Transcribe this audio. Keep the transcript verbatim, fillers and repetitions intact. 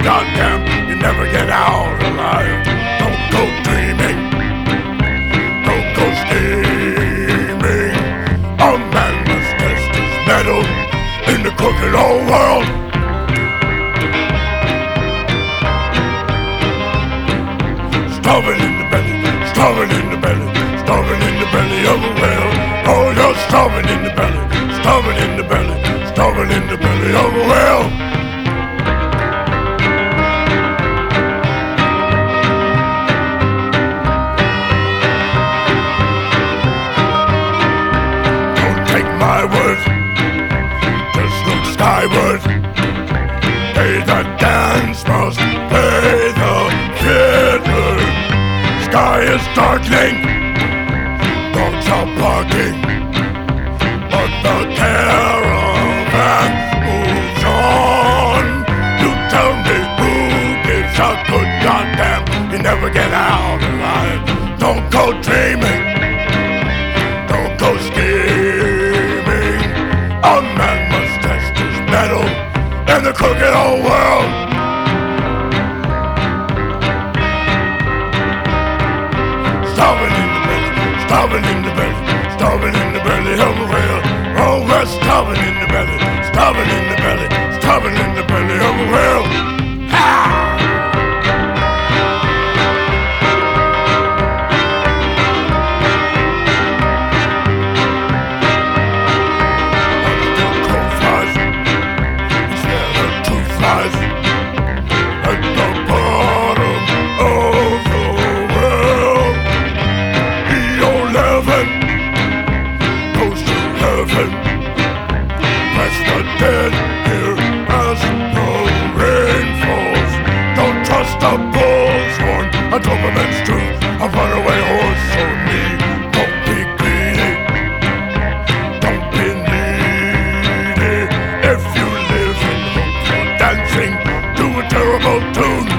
goddamn, you never get out alive. Don't go dreaming, don't go scheming. A man must test his metal in the crooked old world. Starving in the belly, starving in the belly, starving in the belly of a whale. Oh, you're starving in the belly, starving in the belly, starving in the belly of a whale. Don't take my words, just look skyward. They that dance must pay the fiddler. Sky is darkening, dogs are barking, but the caravan moves on. You tell me who gives a good goddamn, you never get out alive. Don't go dreaming, don't go scheming. A man must test his metal in the crooked old world. Starving in the belly, starving in the belly, starving in the belly of a whale. Oh, we're starving in the belly, starving in the belly, starving in the belly of a whale. Press the dead here as the rain falls. Don't trust a bull's horn, a Doberman's tooth, a runaway horse or knee. Don't be greedy, don't be needy. If you live in hope for dancing to a terrible tune,